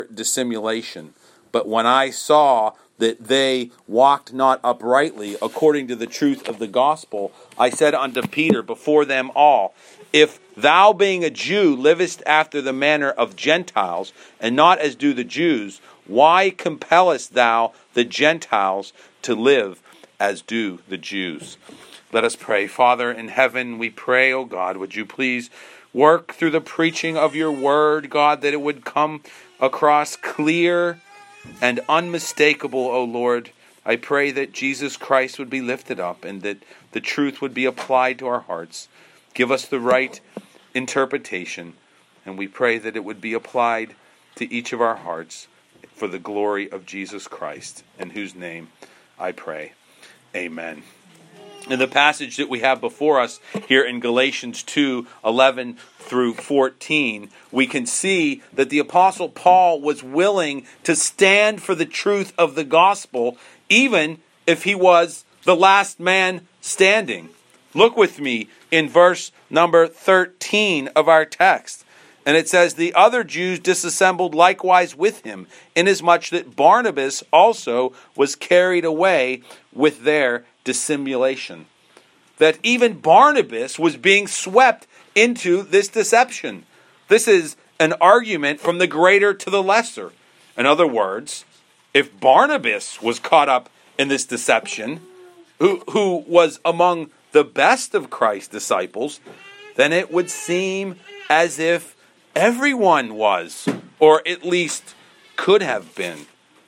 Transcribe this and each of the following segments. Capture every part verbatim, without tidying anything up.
dissimulation. But when I saw that they walked not uprightly according to the truth of the gospel, I said unto Peter before them all, if thou being a Jew livest after the manner of Gentiles, and not as do the Jews, why compellest thou the Gentiles to live as do the Jews? Let us pray. Father in heaven, we pray, O God, would you please work through the preaching of your word, God, that it would come across clear and unmistakable, O Lord. I pray that Jesus Christ would be lifted up and that the truth would be applied to our hearts. Give us the right interpretation, and we pray that it would be applied to each of our hearts for the glory of Jesus Christ, in whose name I pray. Amen. In the passage that we have before us here in Galatians two, eleven through fourteen, we can see that the Apostle Paul was willing to stand for the truth of the gospel, even if he was the last man standing. Look with me in verse number thirteen of our text. And it says, the other Jews disassembled likewise with him, inasmuch that Barnabas also was carried away with their dissimulation. That even Barnabas was being swept into this deception. This is an argument from the greater to the lesser. In other words, if Barnabas was caught up in this deception, who, who was among the best of Christ's disciples, then it would seem as if everyone was, or at least could have been.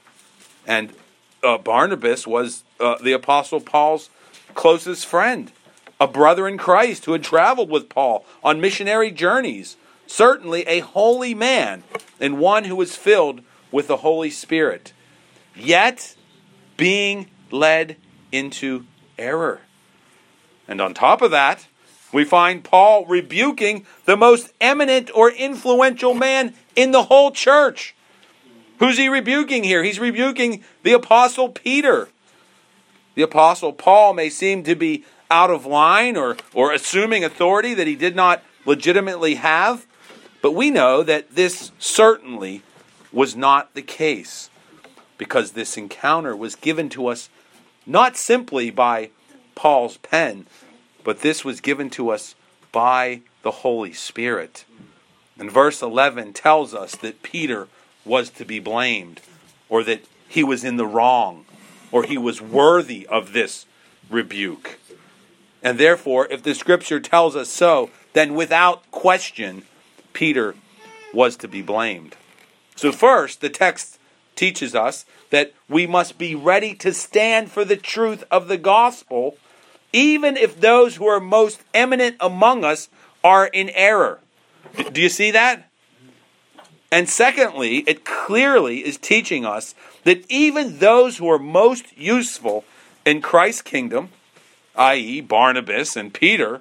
And uh, Barnabas was uh, the Apostle Paul's closest friend, a brother in Christ who had traveled with Paul on missionary journeys, certainly a holy man and one who was filled with the Holy Spirit, yet being led into error. And on top of that, we find Paul rebuking the most eminent or influential man in the whole church. Who's he rebuking here? He's rebuking the Apostle Peter. The Apostle Paul may seem to be out of line or, or assuming authority that he did not legitimately have, but we know that this certainly was not the case, because this encounter was given to us not simply by Paul's pen, but this was given to us by the Holy Spirit. And verse eleven tells us that Peter was to be blamed, or that he was in the wrong, or he was worthy of this rebuke. And therefore, if the Scripture tells us so, then without question, Peter was to be blamed. So first, the text teaches us that we must be ready to stand for the truth of the gospel, even if those who are most eminent among us are in error. Do you see that? And secondly, it clearly is teaching us that even those who are most useful in Christ's kingdom, that is. Barnabas and Peter,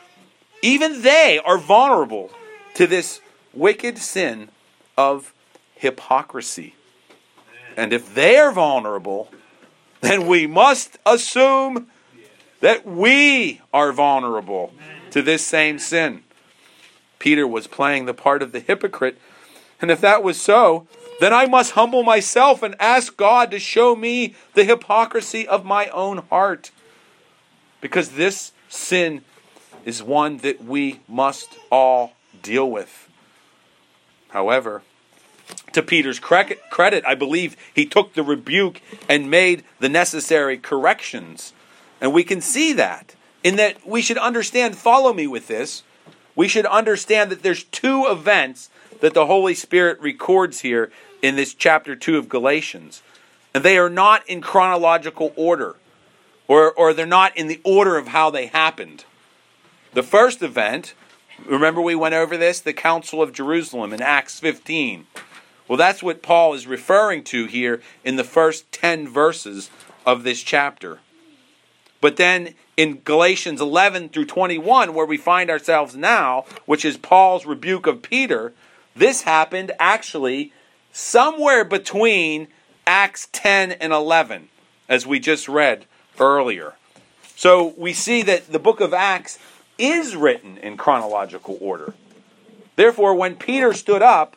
even they are vulnerable to this wicked sin of hypocrisy. And if they are vulnerable, then we must assume that we are vulnerable to this same sin. Peter was playing the part of the hypocrite, and if that was so, then I must humble myself and ask God to show me the hypocrisy of my own heart, because this sin is one that we must all deal with. However, to Peter's credit, I believe he took the rebuke and made the necessary corrections. And we can see that, in that we should understand, follow me with this, we should understand that there's two events that the Holy Spirit records here in this chapter two of Galatians. And they are not in chronological order, or, or they're not in the order of how they happened. The first event, remember we went over this, the Council of Jerusalem in Acts fifteen. Well, that's what Paul is referring to here in the first ten verses of this chapter. But then in Galatians eleven through twenty-one, where we find ourselves now, which is Paul's rebuke of Peter, this happened actually somewhere between Acts ten and eleven, as we just read earlier. So we see that the book of Acts is written in chronological order. Therefore, when Peter stood up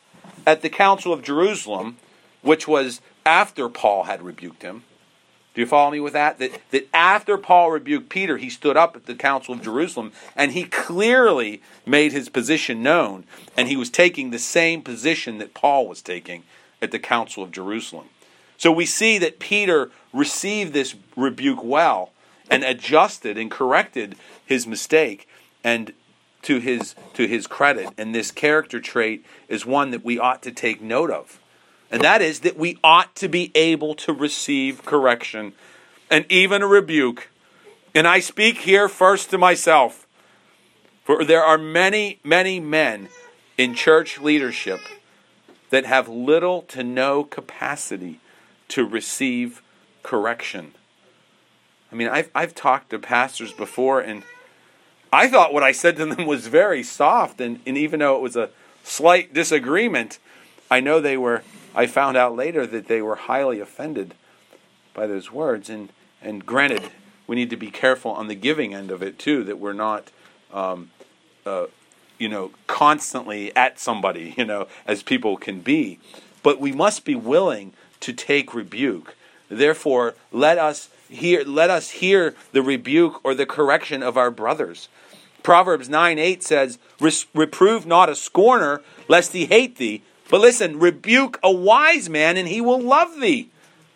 at the Council of Jerusalem, which was after Paul had rebuked him. Do you follow me with that? That, that after Paul rebuked Peter, he stood up at the Council of Jerusalem, and he clearly made his position known, and he was taking the same position that Paul was taking at the Council of Jerusalem. So we see that Peter received this rebuke well, and adjusted and corrected his mistake, and to his to his credit. And this character trait is one that we ought to take note of. And that is that we ought to be able to receive correction and even a rebuke. And I speak here first to myself, for there are many, many men in church leadership that have little to no capacity to receive correction. I mean, I've, I've talked to pastors before, and I thought what I said to them was very soft, and, and even though it was a slight disagreement, I know they were, I found out later that they were highly offended by those words. And, and granted, we need to be careful on the giving end of it too, that we're not, um, uh, you know, constantly at somebody, you know, as people can be. But we must be willing to take rebuke. Therefore, let us hear, let us hear the rebuke or the correction of our brothers. Proverbs nine eight says, reprove not a scorner, lest he hate thee. But listen, rebuke a wise man, and he will love thee.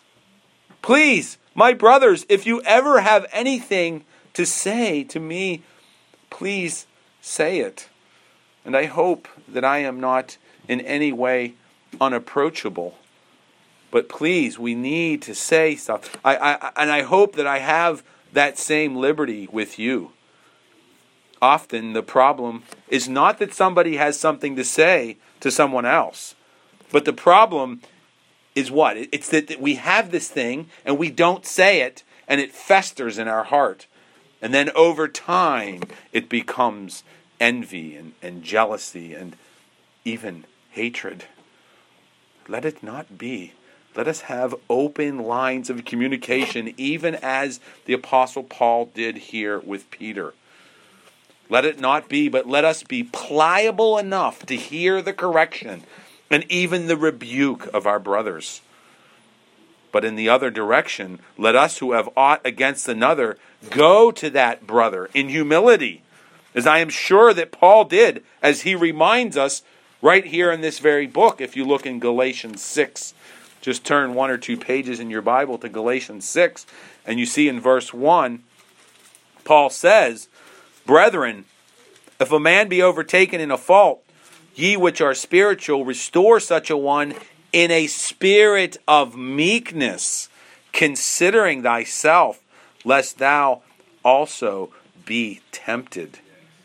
Please, my brothers, if you ever have anything to say to me, please say it. And I hope that I am not in any way unapproachable. But please, we need to say stuff. I, I, and I hope that I have that same liberty with you. Often the problem is not that somebody has something to say to someone else. But the problem is what? It's that we have this thing and we don't say it, and it festers in our heart. And then over time it becomes envy and, and jealousy and even hatred. Let it not be. Let us have open lines of communication, even as the Apostle Paul did here with Peter. Let it not be, but let us be pliable enough to hear the correction and even the rebuke of our brothers. But in the other direction, let us who have aught against another go to that brother in humility, as I am sure that Paul did, as he reminds us right here in this very book. If you look in Galatians six, just turn one or two pages in your Bible to Galatians six, and you see in verse one, Paul says, brethren, if a man be overtaken in a fault, ye which are spiritual, restore such a one in a spirit of meekness, considering thyself, lest thou also be tempted.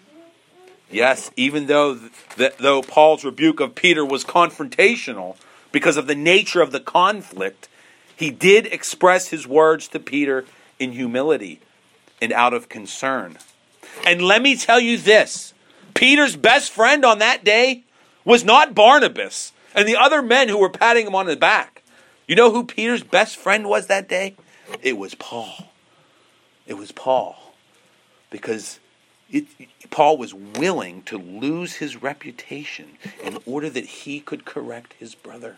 Yes, even though th- though Paul's rebuke of Peter was confrontational because of the nature of the conflict, he did express his words to Peter in humility and out of concern. And let me tell you this, Peter's best friend on that day was not Barnabas and the other men who were patting him on the back. You know who Peter's best friend was that day? It was Paul. It was Paul. Because it, Paul was willing to lose his reputation in order that he could correct his brother.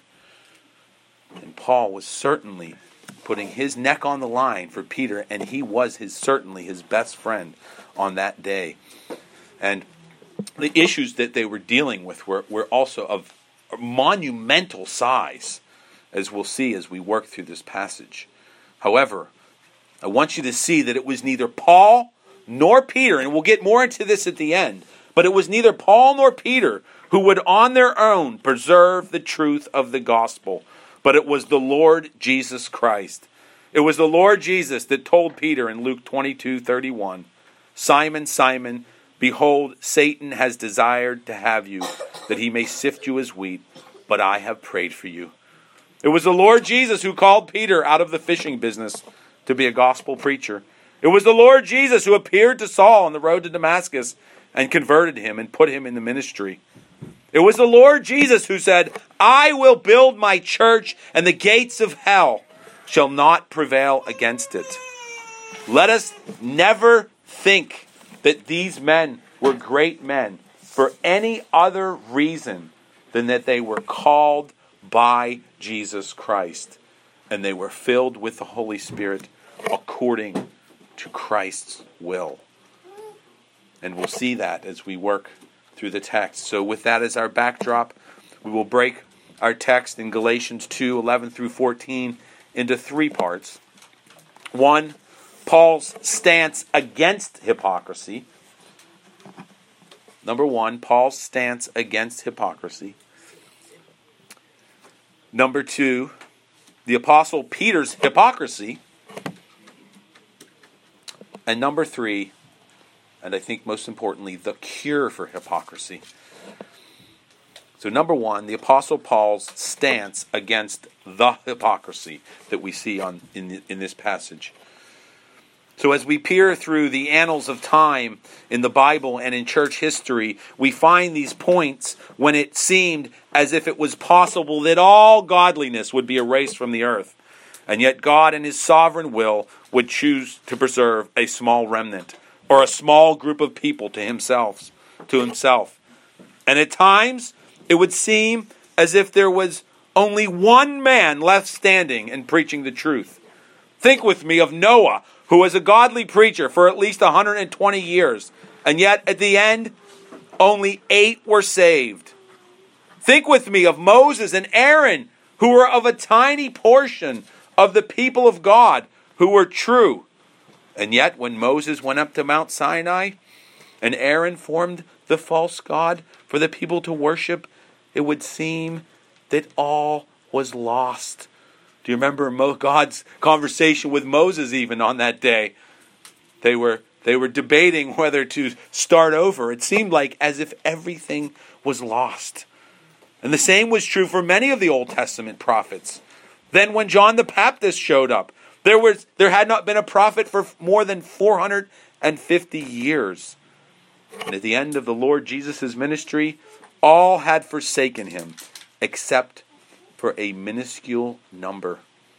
And Paul was certainly putting his neck on the line for Peter, and he was his certainly his best friend on that day. And the issues that they were dealing with were, were also of monumental size, as we'll see as we work through this passage. However, I want you to see that it was neither Paul nor Peter, and we'll get more into this at the end, but it was neither Paul nor Peter who would on their own preserve the truth of the gospel, but it was the Lord Jesus Christ. It was the Lord Jesus that told Peter in Luke twenty-two thirty-one, Simon, Simon, behold, Satan has desired to have you, that he may sift you as wheat, but I have prayed for you. It was the Lord Jesus who called Peter out of the fishing business to be a gospel preacher. It was the Lord Jesus who appeared to Saul on the road to Damascus and converted him and put him in the ministry. It was the Lord Jesus who said, I will build my church, and the gates of hell shall not prevail against it. Let us never think that these men were great men for any other reason than that they were called by Jesus Christ, and they were filled with the Holy Spirit according to Christ's will. And we'll see that as we work through the text. So with that as our backdrop, we will break our text in Galatians two, eleven through fourteen into three parts. One, Paul's stance against hypocrisy. Number one, Paul's stance against hypocrisy. Number two, the Apostle Peter's hypocrisy. And number three, and I think most importantly, the cure for hypocrisy. So number one, the Apostle Paul's stance against the hypocrisy that we see on in, the, in this passage. So as we peer through the annals of time in the Bible and in church history, we find these points when it seemed as if it was possible that all godliness would be erased from the earth. And yet God in His sovereign will would choose to preserve a small remnant or a small group of people to himself, to himself. And at times it would seem as if there was only one man left standing and preaching the truth. Think with me of Noah, who was a godly preacher for at least one hundred twenty years, and yet at the end, only eight were saved. Think with me of Moses and Aaron, who were of a tiny portion of the people of God, who were true. And yet, when Moses went up to Mount Sinai, and Aaron formed the false god for the people to worship, it would seem that all was lost. Do you remember God's conversation with Moses even on that day? They were they were debating whether to start over. It seemed like as if everything was lost. And the same was true for many of the Old Testament prophets. Then when John the Baptist showed up, there was there had not been a prophet for more than four hundred fifty years. And at the end of the Lord Jesus' ministry, all had forsaken him, except for a minuscule number.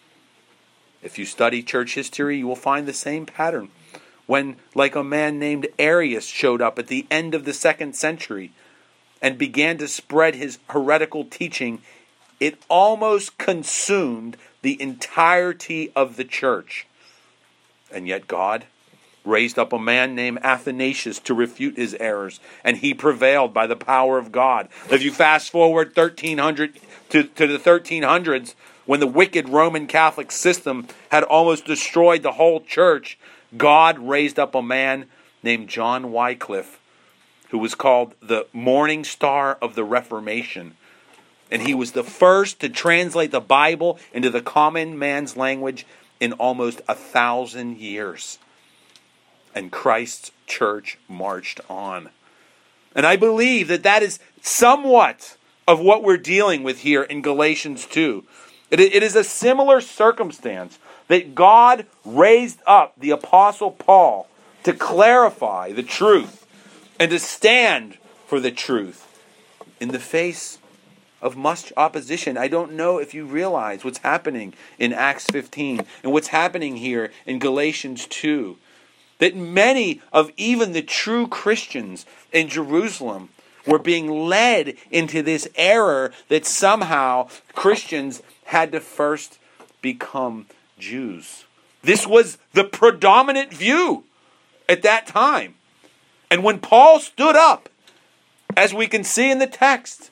If you study church history, you will find the same pattern. When, like a man named Arius showed up at the end of the second century and began to spread his heretical teaching, it almost consumed the entirety of the church. And yet God raised up a man named Athanasius to refute his errors, and he prevailed by the power of God. If you fast forward thirteen hundred to, to the thirteen hundreds, when the wicked Roman Catholic system had almost destroyed the whole church, God raised up a man named John Wycliffe, who was called the Morning Star of the Reformation. And he was the first to translate the Bible into the common man's language in almost a thousand years. And Christ's church marched on. And I believe that that is somewhat of what we're dealing with here in Galatians two. It, it is a similar circumstance that God raised up the Apostle Paul to clarify the truth and to stand for the truth in the face of much opposition. I don't know if you realize what's happening in Acts fifteen and what's happening here in Galatians two. That many of even the true Christians in Jerusalem were being led into this error that somehow Christians had to first become Jews. This was the predominant view at that time. And when Paul stood up, as we can see in the text,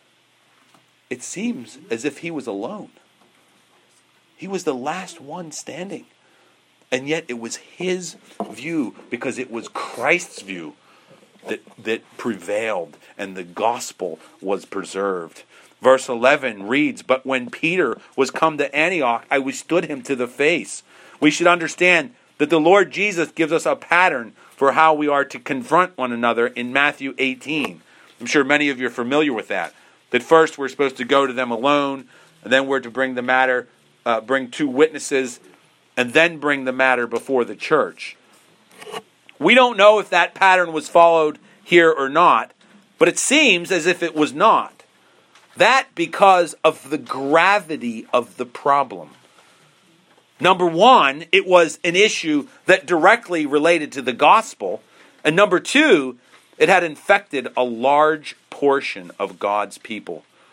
it seems as if he was alone. He was the last one standing. And yet it was his view, because it was Christ's view that, that prevailed and the gospel was preserved. Verse eleven reads, "But when Peter was come to Antioch, I withstood him to the face." We should understand that the Lord Jesus gives us a pattern for how we are to confront one another in Matthew eighteen. I'm sure many of you are familiar with that. That first we're supposed to go to them alone, and then we're to bring the matter, uh, bring two witnesses, and then bring the matter before the church. We don't know if that pattern was followed here or not, but it seems as if it was not. That because of the gravity of the problem. Number one, it was an issue that directly related to the gospel. And number two, it had infected a large portion of God's people.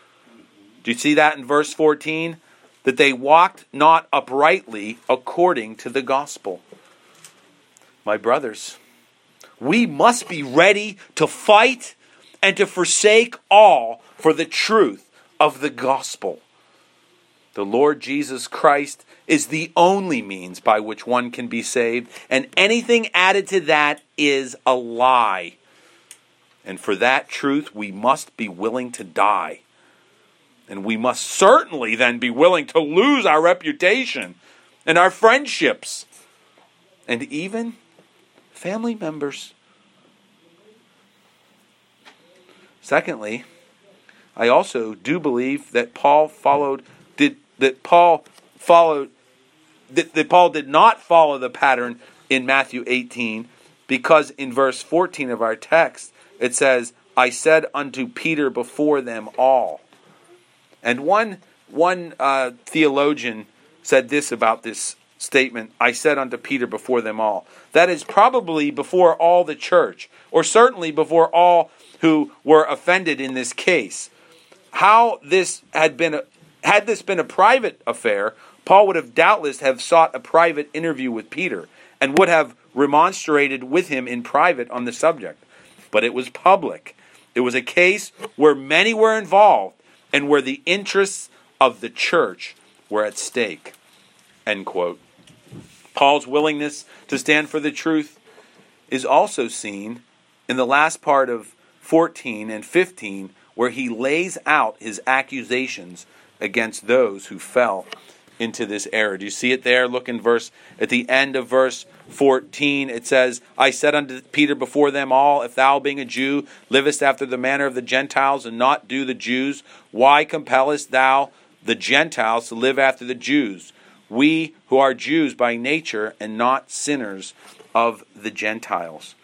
Do you see that in verse fourteen? That they walked not uprightly according to the gospel. My brothers, we must be ready to fight and to forsake all for the truth of the gospel. The Lord Jesus Christ is the only means by which one can be saved, and anything added to that is a lie. And for that truth, we must be willing to die. And we must certainly then be willing to lose our reputation and our friendships and even family members. Secondly, I also do believe that Paul followed did that Paul followed that, that Paul did not follow the pattern in Matthew eighteen, because in verse fourteen of our text it says, I said unto Peter before them all. And one one uh, theologian said this about this statement, I said unto Peter before them all. That is probably before all the church, or certainly before all who were offended in this case. How this had been, a, had this been a private affair, Paul would have doubtless have sought a private interview with Peter and would have remonstrated with him in private on the subject. But it was public. It was a case where many were involved and where the interests of the church were at stake. End quote. Paul's willingness to stand for the truth is also seen in the last part of fourteen and fifteen, where he lays out his accusations against those who fell into this error. Do you see it there? Look in verse, at the end of verse fourteen, it says, I said unto Peter before them all, if thou being a Jew livest after the manner of the Gentiles and not do the Jews, why compellest thou the Gentiles to live after the Jews? We who are Jews by nature and not sinners of the Gentiles.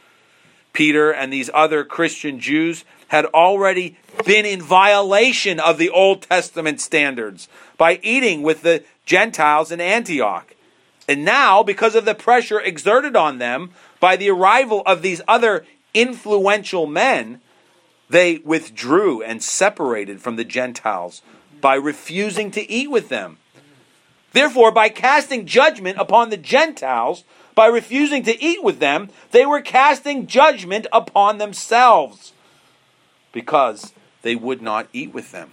Peter and these other Christian Jews had already been in violation of the Old Testament standards by eating with the Gentiles in Antioch. And now, because of the pressure exerted on them by the arrival of these other influential men, they withdrew and separated from the Gentiles by refusing to eat with them. Therefore, by casting judgment upon the Gentiles, by refusing to eat with them, they were casting judgment upon themselves, because they would not eat with them.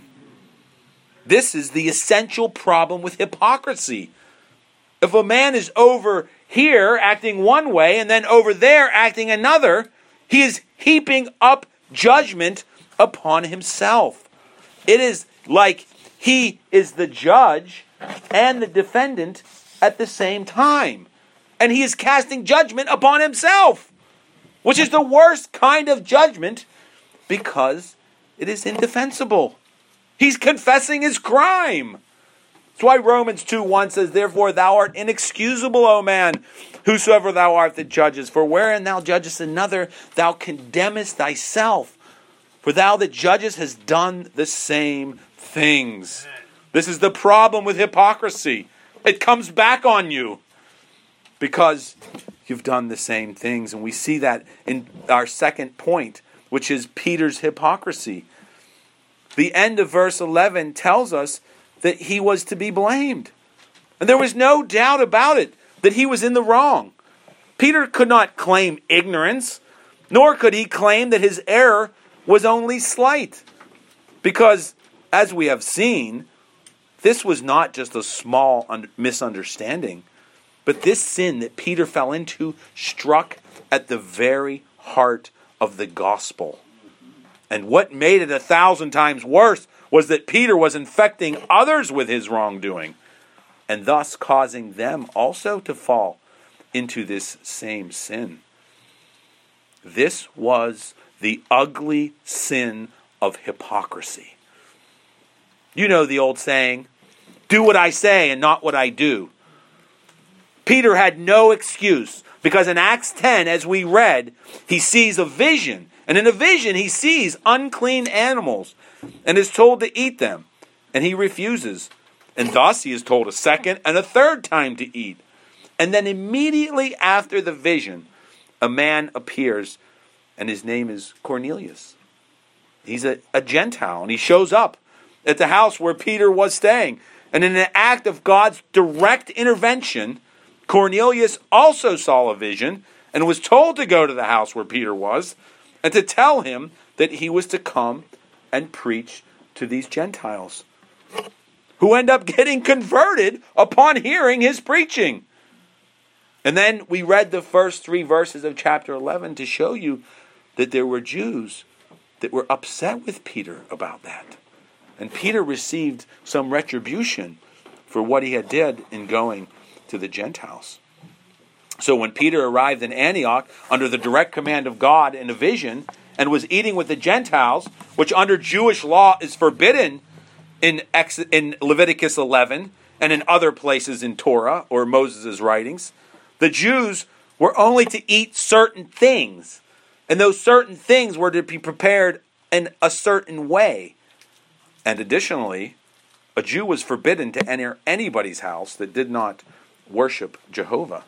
This is the essential problem with hypocrisy. If a man is over here acting one way and then over there acting another, he is heaping up judgment upon himself. It is like he is the judge and the defendant at the same time. And he is casting judgment upon himself, which is the worst kind of judgment because it is indefensible. He's confessing his crime. That's why Romans two one says, therefore thou art inexcusable, O man, whosoever thou art that judgest. For wherein thou judgest another, thou condemnest thyself. For thou that judgest hast done the same things. This is the problem with hypocrisy. It comes back on you because you've done the same things. And we see that in our second point, which is Peter's hypocrisy. The end of verse eleven tells us that he was to be blamed. And there was no doubt about it, that he was in the wrong. Peter could not claim ignorance, nor could he claim that his error was only slight. Because, as we have seen, this was not just a small un- misunderstanding, but this sin that Peter fell into struck at the very heart of the gospel. And what made it a thousand times worse was that Peter was infecting others with his wrongdoing, and thus causing them also to fall into this same sin. This was the ugly sin of hypocrisy. You know the old saying, do what I say and not what I do. Peter had no excuse, because in Acts ten, as we read, he sees a vision. And in a vision, he sees unclean animals and is told to eat them. And he refuses. And thus he is told a second and a third time to eat. And then immediately after the vision, a man appears, and his name is Cornelius. He's a, a Gentile, and he shows up. at the house where Peter was staying. And in an act of God's direct intervention, Cornelius also saw a vision and was told to go to the house where Peter was and to tell him that he was to come and preach to these Gentiles, who end up getting converted upon hearing his preaching. And then we read the first three verses of chapter eleven to show you that there were Jews that were upset with Peter about that. And Peter received some retribution for what he had did in going to the Gentiles. So when Peter arrived in Antioch under the direct command of God in a vision and was eating with the Gentiles, which under Jewish law is forbidden in Ex- in Leviticus eleven and in other places in Torah or Moses' writings, the Jews were only to eat certain things. And those certain things were to be prepared in a certain way. And additionally, a Jew was forbidden to enter anybody's house that did not worship Jehovah.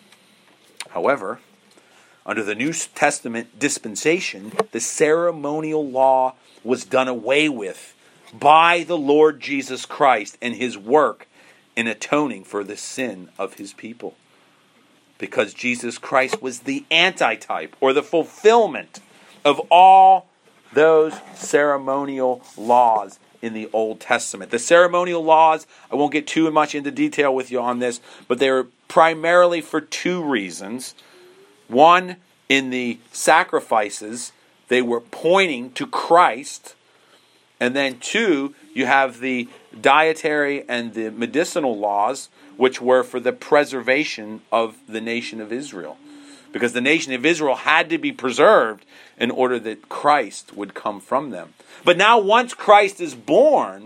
However, under the New Testament dispensation, the ceremonial law was done away with by the Lord Jesus Christ and his work in atoning for the sin of his people. Because Jesus Christ was the antitype or the fulfillment of all those ceremonial laws in the Old Testament. The ceremonial laws, I won't get too much into detail with you on this, but they were primarily for two reasons. One, in the sacrifices, they were pointing to Christ. And then two, you have the dietary and the medicinal laws, which were for the preservation of the nation of Israel. Because the nation of Israel had to be preserved in order that Christ would come from them. But now once Christ is born,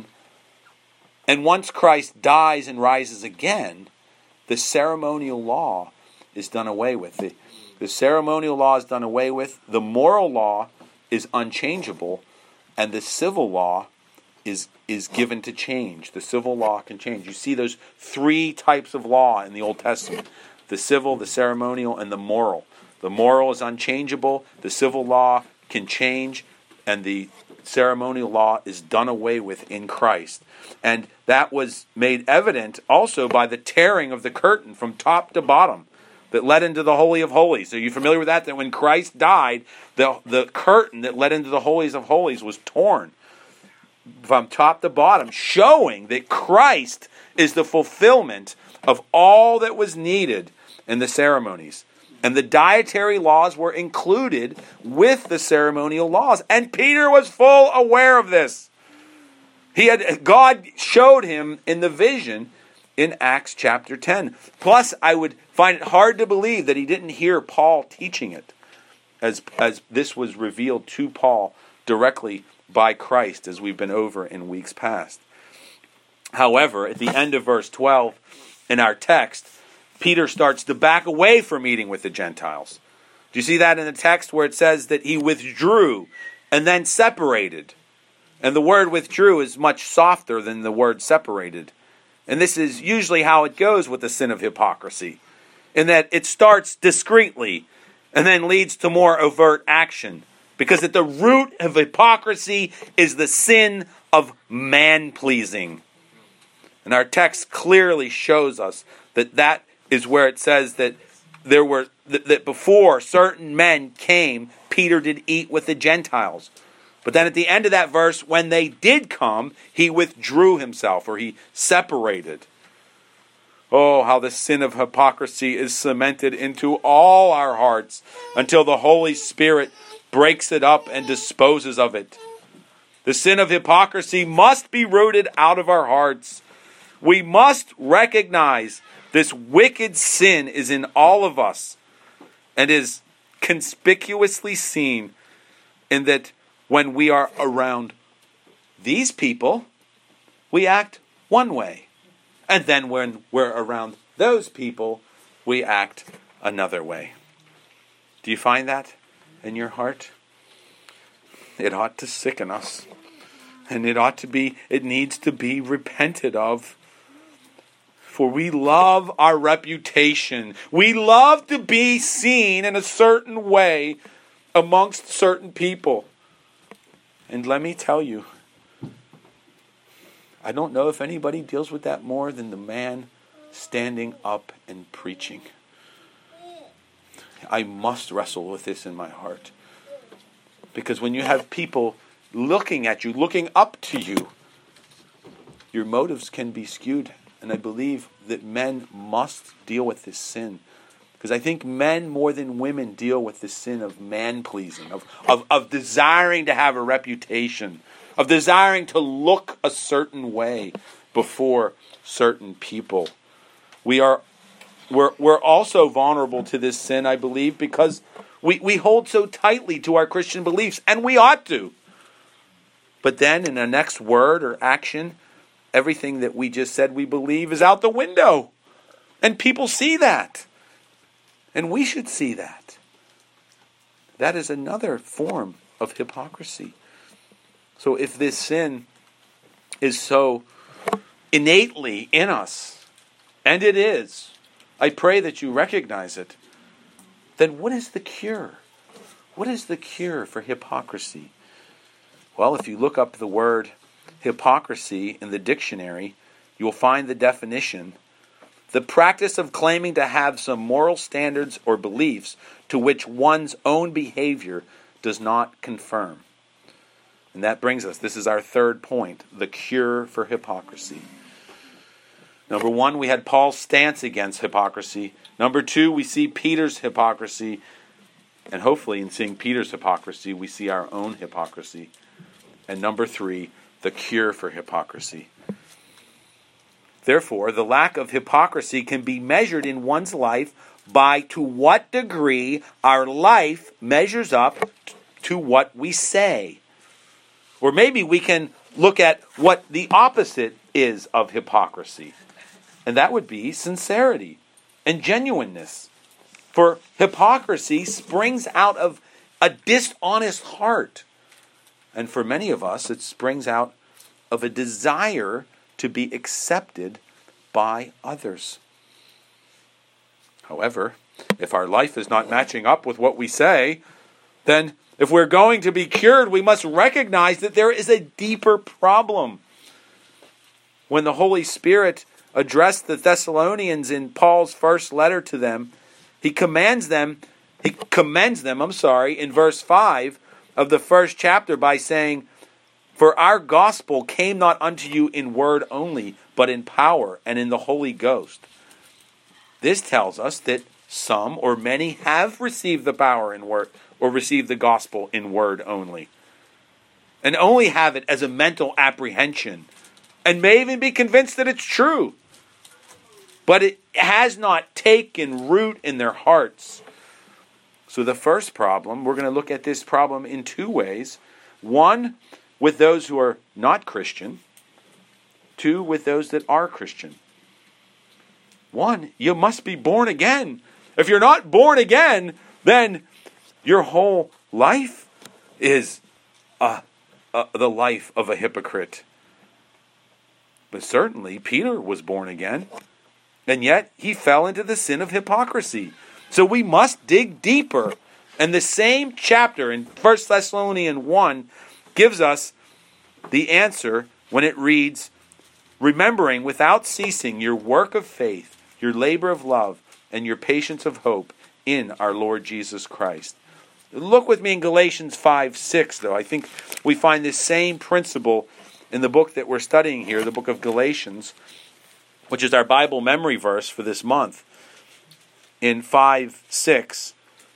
and once Christ dies and rises again, the ceremonial law is done away with. The, the ceremonial law is done away with. The moral law is unchangeable. And the civil law is is given to change. The civil law can change. You see those three types of law in the Old Testament. The civil, the ceremonial, and the moral. The moral is unchangeable. The civil law can change. And the ceremonial law is done away with in Christ. And that was made evident also by the tearing of the curtain from top to bottom that led into the Holy of Holies. Are you familiar with that? That when Christ died, the, the curtain that led into the Holies of Holies was torn from top to bottom, showing that Christ is the fulfillment of all that was needed in the ceremonies. And the dietary laws were included with the ceremonial laws. And Peter was full aware of this. He had God showed him in the vision in Acts chapter ten. Plus, I would find it hard to believe that he didn't hear Paul teaching it, as, as this was revealed to Paul directly by Christ, as we've been over in weeks past. However, at the end of verse twelve in our text, Peter starts to back away from meeting with the Gentiles. Do you see that in the text where it says that he withdrew and then separated? And the word withdrew is much softer than the word separated. And this is usually how it goes with the sin of hypocrisy, in that it starts discreetly and then leads to more overt action. Because at the root of hypocrisy is the sin of man-pleasing. And our text clearly shows us that that is where it says that there were that, that before certain men came, Peter did eat with the Gentiles. But then at the end of that verse, when they did come, he withdrew himself, or he separated. Oh, how the sin of hypocrisy is cemented into all our hearts until the Holy Spirit breaks it up and disposes of it. The sin of hypocrisy must be rooted out of our hearts. We must recognize this wicked sin is in all of us and is conspicuously seen in that when we are around these people, we act one way. And then when we're around those people, we act another way. Do you find that in your heart? It ought to sicken us. And it ought to be, it needs to be repented of. For we love our reputation. We love to be seen in a certain way amongst certain people. And let me tell you, I don't know if anybody deals with that more than the man standing up and preaching. I must wrestle with this in my heart. Because when you have people looking at you, looking up to you, your motives can be skewed. And I believe that men must deal with this sin. Because I think men more than women deal with the sin of man-pleasing, of, of, of desiring to have a reputation, of desiring to look a certain way before certain people. We are we're we're also vulnerable to this sin, I believe, because we, we hold so tightly to our Christian beliefs, and we ought to. But then in the next word or action, everything that we just said we believe is out the window. And people see that. And we should see that. That is another form of hypocrisy. So if this sin is so innately in us, and it is, I pray that you recognize it, then what is the cure? What is the cure for hypocrisy? Well, if you look up the word hypocrisy in the dictionary, you will find the definition: the practice of claiming to have some moral standards or beliefs to which one's own behavior does not conform. And that brings us, this is our third point, the cure for hypocrisy. Number one, we had Paul's stance against hypocrisy. Number two, we see Peter's hypocrisy. And hopefully in seeing Peter's hypocrisy, we see our own hypocrisy. And number three, the cure for hypocrisy. Therefore, the lack of hypocrisy can be measured in one's life by to what degree our life measures up to what we say. Or maybe we can look at what the opposite is of hypocrisy. And that would be sincerity and genuineness. For hypocrisy springs out of a dishonest heart. And for many of us, it springs out of a desire to be accepted by others. However, if our life is not matching up with what we say, then if we're going to be cured, we must recognize that there is a deeper problem. When the Holy Spirit addressed the Thessalonians in Paul's first letter to them, he commands them, he commends them, I'm sorry, in verse five of the first chapter by saying, "For our gospel came not unto you in word only, but in power and in the Holy Ghost." This tells us that some or many have received the power in word, or received the gospel in word only, and only have it as a mental apprehension, and may even be convinced that it's true. But it has not taken root in their hearts. So the first problem, we're going to look at this problem in two ways. One, with those who are not Christian. Two, with those that are Christian. One, you must be born again. If you're not born again, then your whole life is uh, uh, the life of a hypocrite. But certainly Peter was born again, and yet he fell into the sin of hypocrisy. So we must dig deeper. And the same chapter in First Thessalonians one gives us the answer when it reads, "Remembering without ceasing your work of faith, your labor of love, and your patience of hope in our Lord Jesus Christ." Look with me in Galatians five six, though. I think we find this same principle in the book that we're studying here, the book of Galatians, which is our Bible memory verse for this month. In five six.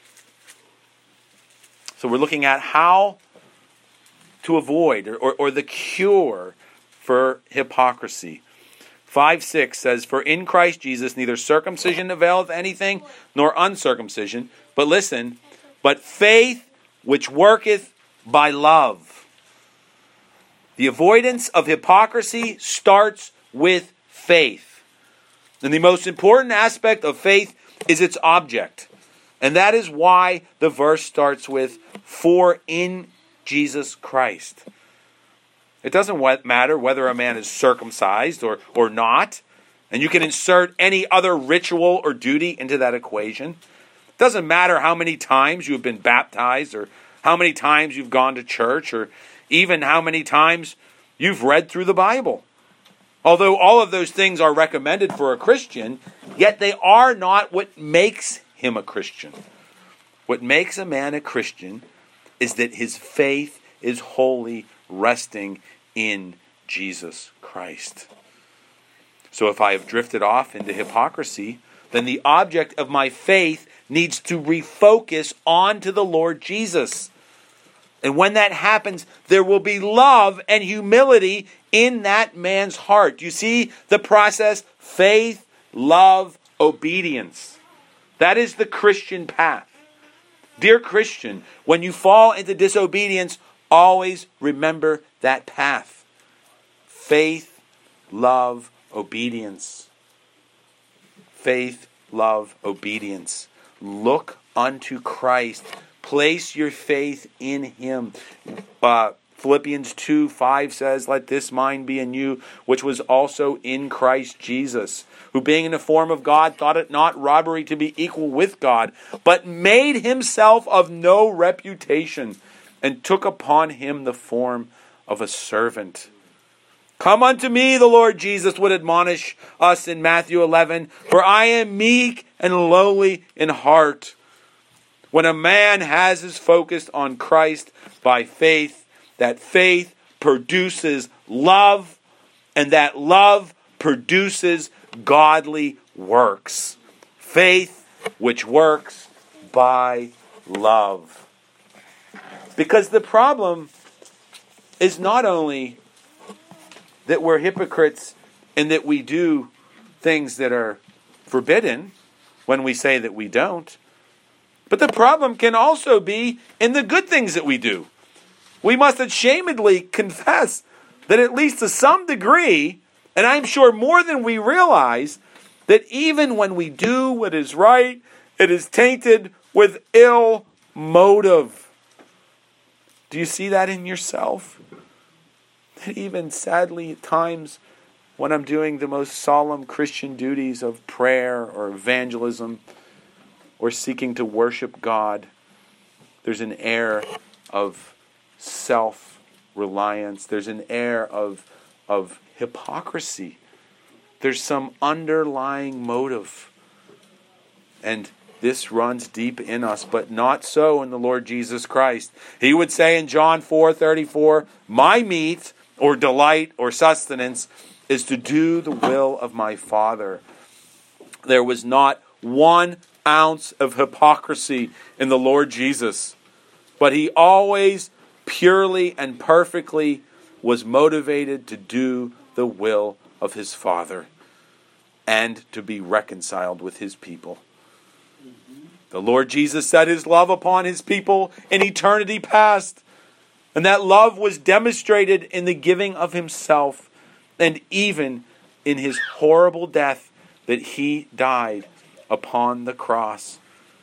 So we're looking at how to avoid, or, or, or the cure for hypocrisy. five six says, "For in Christ Jesus neither circumcision availeth anything, nor uncircumcision, but listen, but faith which worketh by love." The avoidance of hypocrisy starts with faith. And the most important aspect of faith is its object. And that is why the verse starts with, "For in Jesus Christ." It doesn't matter whether a man is circumcised or, or not. And you can insert any other ritual or duty into that equation. It doesn't matter how many times you've been baptized, or how many times you've gone to church, or even how many times you've read through the Bible. Although all of those things are recommended for a Christian, yet they are not what makes him a Christian. What makes a man a Christian is that his faith is wholly resting in Jesus Christ. So if I have drifted off into hypocrisy, then the object of my faith needs to refocus onto the Lord Jesus. And when that happens, there will be love and humility in that man's heart. You see the process? Faith, love, obedience. That is the Christian path. Dear Christian, when you fall into disobedience, always remember that path. Faith, love, obedience. Faith, love, obedience. Look unto Christ. Place your faith in Him. Uh, Philippians two five says, "Let this mind be in you, which was also in Christ Jesus, who being in the form of God, thought it not robbery to be equal with God, but made himself of no reputation, and took upon him the form of a servant." Come unto me, the Lord Jesus would admonish us in Matthew eleven, "For I am meek and lowly in heart." When a man has his focus on Christ by faith, that faith produces love, and that love produces godly works. Faith which works by love. Because the problem is not only that we're hypocrites and that we do things that are forbidden when we say that we don't, but the problem can also be in the good things that we do. We must ashamedly confess that at least to some degree, and I'm sure more than we realize, that even when we do what is right, it is tainted with ill motive. Do you see that in yourself? That even sadly at times when I'm doing the most solemn Christian duties of prayer or evangelism or seeking to worship God, there's an air of self-reliance. There's an air of, of hypocrisy. There's some underlying motive. And this runs deep in us, but not so in the Lord Jesus Christ. He would say in John four thirty-four, "My meat or delight or sustenance is to do the will of my Father." There was not one ounce of hypocrisy in the Lord Jesus, but he always purely and perfectly was motivated to do the will of his Father and to be reconciled with his people. The Lord Jesus set his love upon his people in eternity past, and that love was demonstrated in the giving of himself and even in his horrible death that he died upon the cross.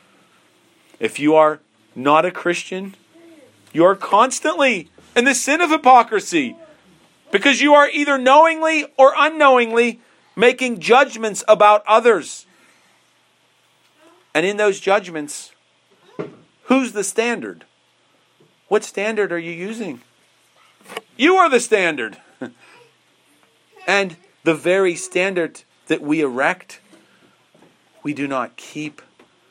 If you are not a Christian, you are constantly in the sin of hypocrisy, because you are either knowingly or unknowingly making judgments about others. And in those judgments, who's the standard? What standard are you using? You are the standard. And the very standard that we erect, we do not keep.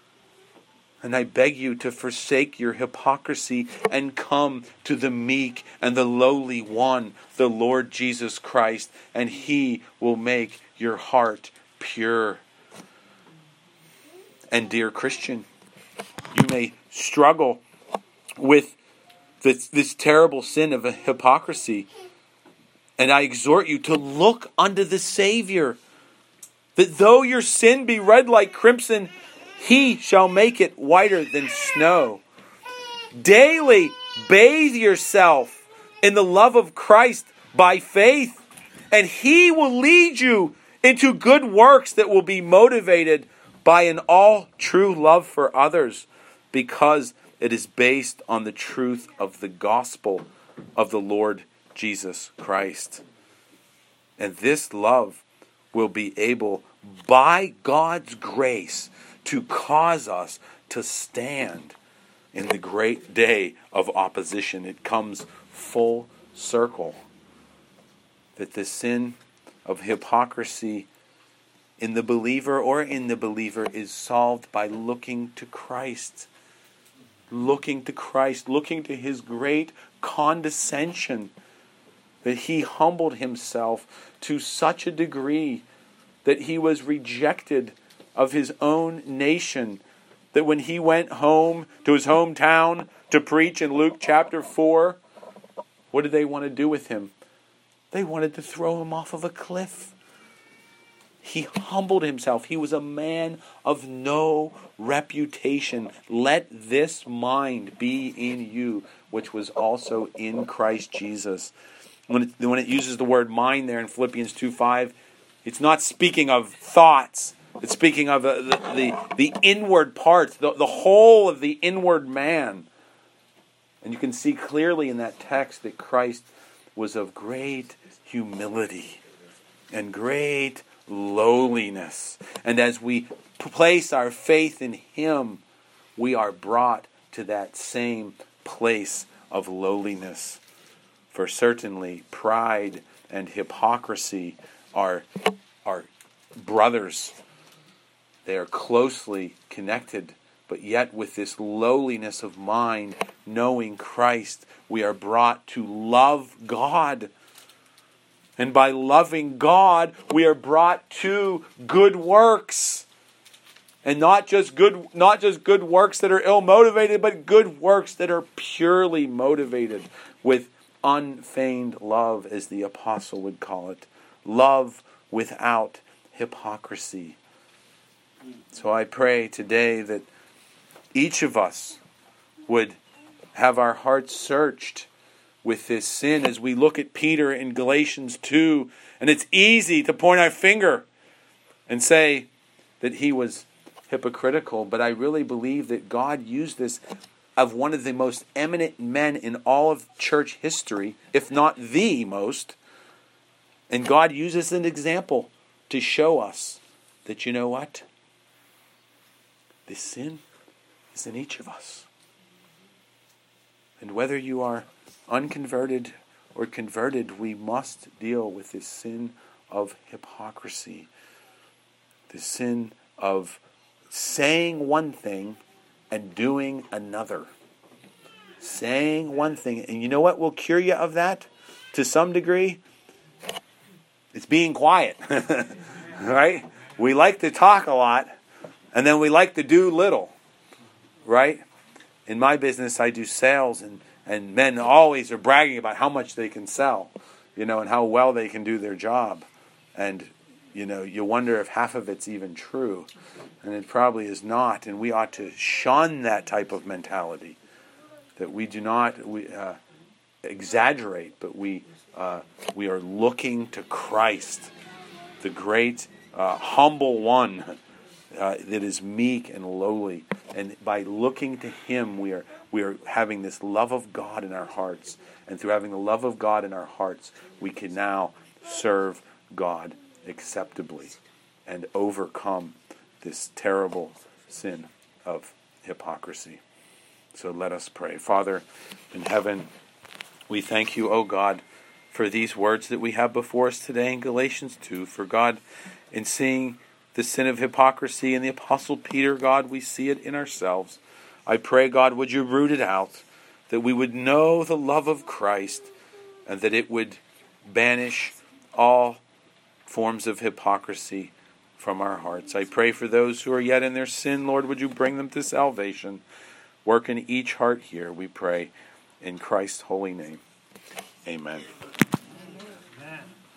And I beg you to forsake your hypocrisy and come to the meek and the lowly one, the Lord Jesus Christ, and He will make your heart pure. And dear Christian, you may struggle with this, this terrible sin of hypocrisy. And I exhort you to look unto the Savior, that though your sin be red like crimson, He shall make it whiter than snow. Daily bathe yourself in the love of Christ by faith, and He will lead you into good works that will be motivated by an all true love for others, because it is based on the truth of the gospel of the Lord Jesus Christ. And this love will be able, by God's grace, to cause us to stand in the great day of opposition. It comes full circle that the sin of hypocrisy in the believer or in the believer is solved by looking to Christ. Looking to Christ, looking to his great condescension, that he humbled himself to such a degree that he was rejected of his own nation, that when he went home to his hometown to preach in Luke chapter four, what did they want to do with him? They wanted to throw him off of a cliff. He humbled himself. He was a man of no reputation. Let this mind be in you, which was also in Christ Jesus. When it, when it uses the word mind there in Philippians two five, it's not speaking of thoughts. It's speaking of the, the, the, the inward parts, the, the whole of the inward man. And you can see clearly in that text that Christ was of great humility and great lowliness. And as we place our faith in him, we are brought to that same place of lowliness. For certainly pride and hypocrisy are, are brothers. They are closely connected, but yet with this lowliness of mind, knowing Christ, we are brought to love God. And by loving God, we are brought to good works. And not just good, not just good works that are ill-motivated, but good works that are purely motivated with unfeigned love, as the apostle would call it. Love without hypocrisy. So I pray today that each of us would have our hearts searched with this sin as we look at Peter in Galatians two. And it's easy to point our finger and say that he was hypocritical, but I really believe that God used this of one of the most eminent men in all of church history, if not the most. And God uses an example to show us that, you know what? This sin is in each of us. And whether you are unconverted or converted, we must deal with this sin of hypocrisy. The sin of saying one thing and doing another. Saying one thing. And you know what will cure you of that? To some degree? It's being quiet. Right? We like to talk a lot, and then we like to do little. Right? In my business, I do sales, and, and men always are bragging about how much they can sell, you know, and how well they can do their job. And, you know, you wonder if half of it's even true. And it probably is not. And we ought to shun that type of mentality. That we do not we uh, exaggerate, but we uh, we are looking to Christ, the great, uh, humble one uh, that is meek and lowly. And by looking to him, we are we are having this love of God in our hearts. And through having the love of God in our hearts, we can now serve God acceptably and overcome this terrible sin of hypocrisy. So let us pray. Father in heaven, we thank you, O God, for these words that we have before us today in Galatians two. For God, in seeing the sin of hypocrisy in the Apostle Peter, God, we see it in ourselves. I pray, God, would you root it out, that we would know the love of Christ, and that it would banish all forms of hypocrisy from our hearts. I pray for those who are yet in their sin, Lord, would you bring them to salvation. Work in each heart here, we pray, in Christ's holy name. Amen.